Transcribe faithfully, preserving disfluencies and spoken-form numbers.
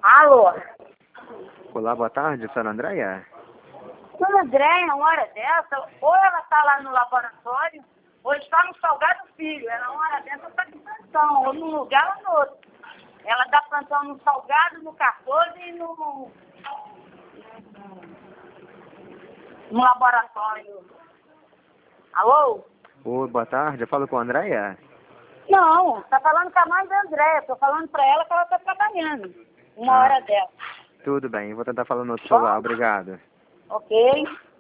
Alô? Olá, boa tarde, senhora Andréia. Dona Andréia, uma hora dessa, ou ela está lá no laboratório, ou está no Salgado Filho. Ela, uma hora dessa, está de plantão, ou num lugar ou no outro. Ela dá plantão no Salgado, no Cardoso e no, no laboratório. Alô? Oi, boa tarde, eu falo com a Andréia. Não, está falando com a mãe da Andréia. Estou falando para ela que ela está trabalhando. Uma Ah. hora dessa. Tudo bem, vou tentar falar no outro celular, obrigado. Ok?